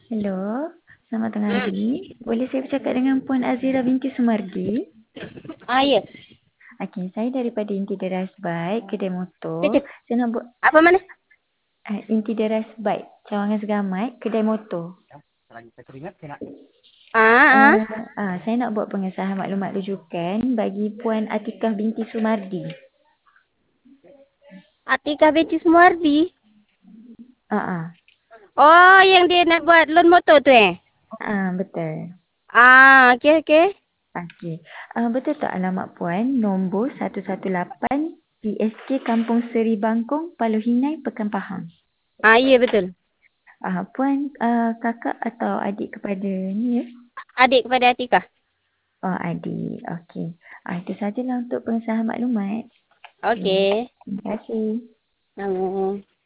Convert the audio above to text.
Hello, selamat tengah hari. Boleh saya bercakap dengan Puan Azira binti Sumardi? Ya. Okey, saya daripada Inti Deras Bike, kedai motor. Betul. Saya nak buat Apa mana? Inti Deras Bike, Cawangan Segamat, kedai motor. Ah, ah. Saya nak buat pengesahan maklumat rujukan bagi Puan Atikah binti Sumardi. Atikah binti Sumardi. Ah, ah. Oh, yang dia nak buat loan motor tu Betul. Okey okey. Okey. Betul tak alamat Puan? Nombor 118 PSK Kampung Seri Bangkong, Paluh Hinai, Pekan Pahang. Ya betul. Puan kakak atau adik kepada ni ya? Adik kepada Atikah. Oh, adik. Okey. Itu sajalah untuk pengesahan maklumat. Okay. Okey. Terima kasih. Nama.